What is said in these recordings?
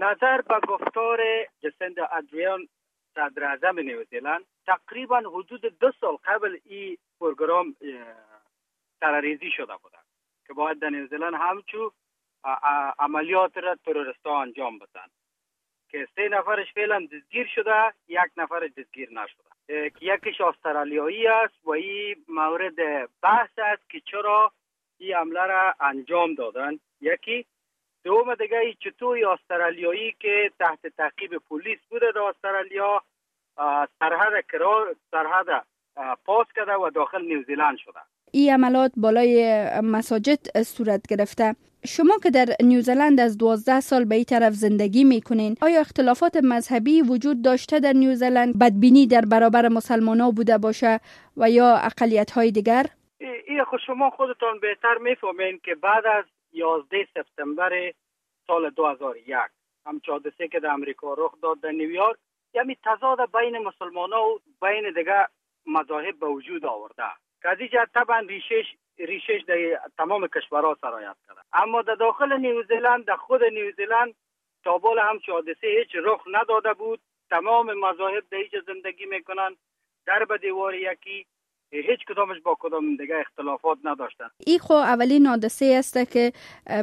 نظر به گفتار جسیندا آردرن صدر اعظم نیوزیلند تقریبا حدود 2 سال قبل این پروگرام طرحریزی شده بود که باید در نیوزیلند همچو عملیات را تروریستا انجام بدن که 3 نفرش فعلا دستگیر شده، 1 نفر دستگیر نشده که یکیش استرالیایی است و این مورد بحث است که چرا این حمله را انجام دادن. یکی دوم دیگه چطور استرالیایی که تحت تعقیب پلیس بوده در استرالیا سرحد پاس کرده و داخل نیوزیلند شده. این عملات بالای مساجد صورت گرفته. شما که در نیوزیلند از 12 سال به این طرف زندگی میکنین، آیا اختلافات مذهبی وجود داشته در نیوزیلند؟ بدبینی در برابر مسلمانان بوده باشه و یا اقلیت های دیگر؟ این خود شما خودتان بهتر میفهمین که بعد از 11 سپتامبر سال 2001 همچه حادثه که در امریکا رخ داد در نیویورک، یعنی تضاد بین مسلمانان و بین دیگر مذاهب به وجود آورده که از اینجا طبعا ریشش در تمام کشورها سرایت کرده. اما در داخل نیوزیلند، در خود نیوزیلند تا بال همچه حادثه هیچ رخ نداده بود. تمام مذاهب در اینجا زندگی میکنن در به دیوار یکی، هیچ کدامش با کدام دیگه اختلافات نداشتن. این خو اولین حادثه است که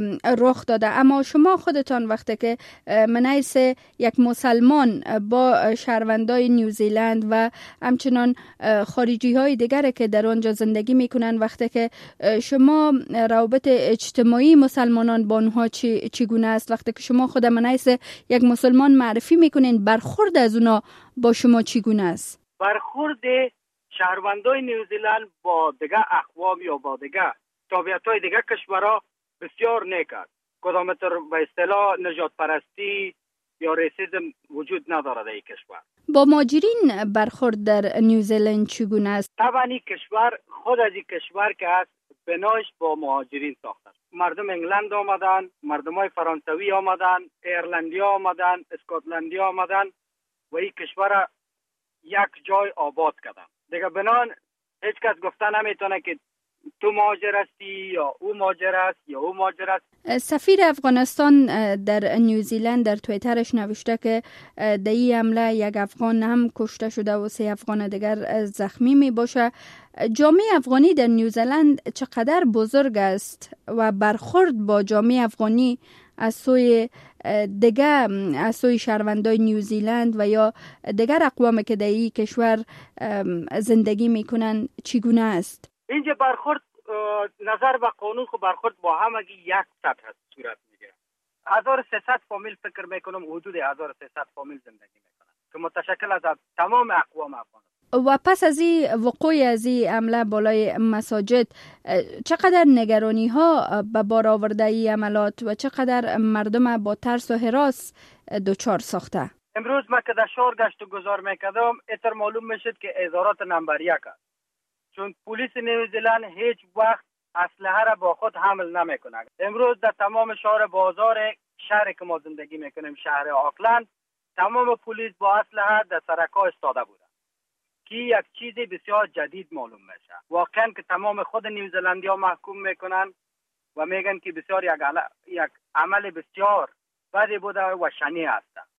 رخ داده، اما شما خودتان وقتی که منیس یک مسلمان با شهروندای نیوزیلند و همچنان خارجی های دیگر که در آنجا زندگی میکنن، وقتی که شما روابط اجتماعی مسلمانان با اونها چگونه است؟ وقتی که شما خود منیس یک مسلمان معرفی میکنین، برخورد از اونا با شما چگونه است؟ برخورد شهروندای نیوزیلند با دیگه اقوام یا با دیگه تابعیت‌های دیگه کشورها بسیار نیک است. کدام تر به اصطلاح نجات پرستی یا ریسیزم وجود نداره در این کشور. با مهاجرین برخورد در نیوزیلند چگونه است؟ طبعا این کشور خود از این کشور که است بناش با مهاجرین ساخته. مردم انگلند آمدن، مردمای فرانسوی آمدن، ایرلندی آمدن، اسکاتلندی آمدن و این کشور یک جای آباد کردن. دیگه بنان هیچ کس گفته نمیتونه که تو مهاجر هستی یا او مهاجر است یا او مهاجر است. سفیر افغانستان در نیوزیلند در توییترش نوشته که در این حمله 1 افغان هم کشته شده و 3 افغان دیگر زخمی می باشه. جامعه افغانی در نیوزیلند چقدر بزرگ است و برخورد با جامعه افغانی از سوی دیگر، از سوی شهروندای نیوزیلند و یا دیگر اقوامی که در این کشور زندگی میکنن چگونه است؟ اینجا برخورد نظر به قانون خو برخورد با همگی یک سطح صورت میگیره. 1300 فامیل فکر میکنم حدود 1300 فامیل زندگی میکنن که متشکل از تمام اقوام افغان. و پس از این وقوع از این حمله بالای مساجد چقدر نگرانی ها به بار آورده این عملات و چقدر مردم با ترس و هراس دچار ساخته؟ امروز ما که در شهر گشت و گذار میکردم اتر معلوم میشد که ازارات نمبر 1 است، چون پلیس نیوزیلند هیچ وقت اسلحه را با خود حمل نمیکنه. امروز در تمام شهر بازار شهر که ما زندگی میکنیم، شهر آکلند، تمام پلیس با اسلحه در سرک‌ها ایستاده بوده که یک چیز بسیار جدید معلوم میشه. واقعا که تمام خود نیوزیلندی ها محکوم میکنن و میگن که بسیار یک عمل بسیار بدی بوده و شنیع است.